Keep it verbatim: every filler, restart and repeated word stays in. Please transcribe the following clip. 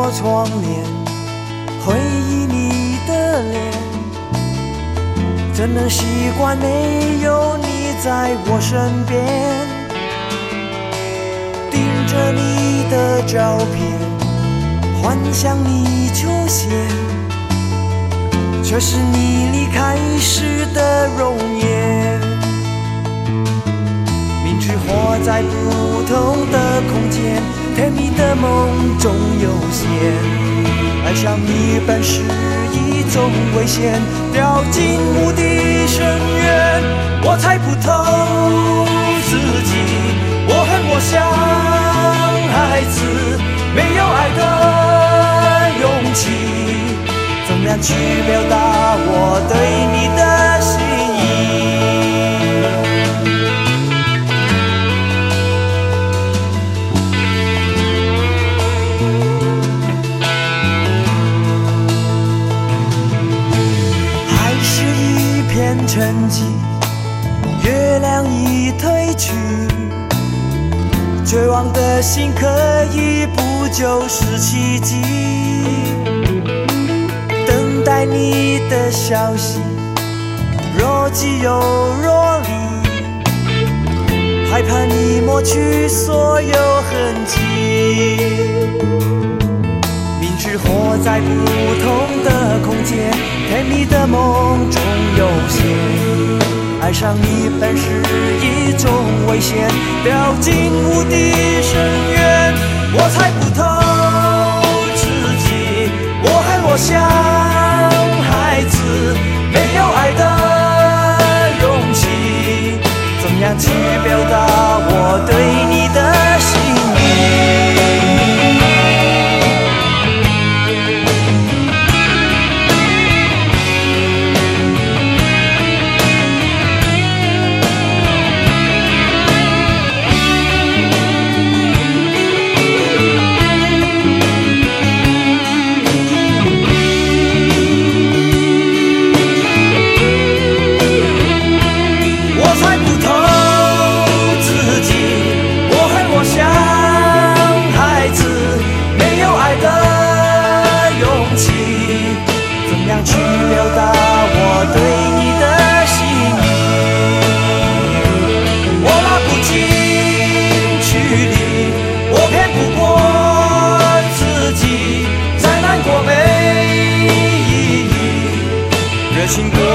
过窗帘，回忆你的脸，怎能习惯没有你在我身边？盯着你的照片，幻想你出现，却是你离开时的容颜。明知活在不同的空间，甜蜜的梦中有限，爱上你本是一种危险，掉进无底深渊。我猜不透自己，我恨我像孩子，没有爱的勇气，怎样去表达我对你的心意？海是一片沉寂，月亮已退去，绝望的心可以不就是奇迹？等待你的消息，若即又若离，害怕你抹去所有痕迹。明知活在不同的空间，甜蜜的梦中有限，爱上你本是一种危险，掉进无底深渊。我猜不透自己，我恨我像孩子，没有爱的勇气，怎样去表达我对你的心意？去表达我对你的心意，我拉不进距离，我骗不过自己，再难过没意义，热情过